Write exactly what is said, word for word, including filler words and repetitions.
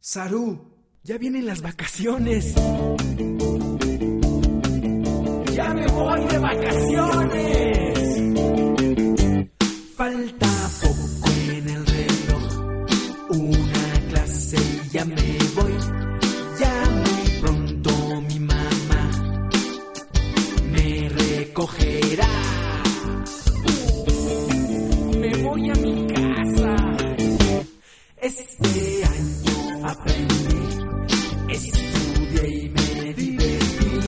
Saru, ya vienen las vacaciones. ¡Ya me voy de vacaciones!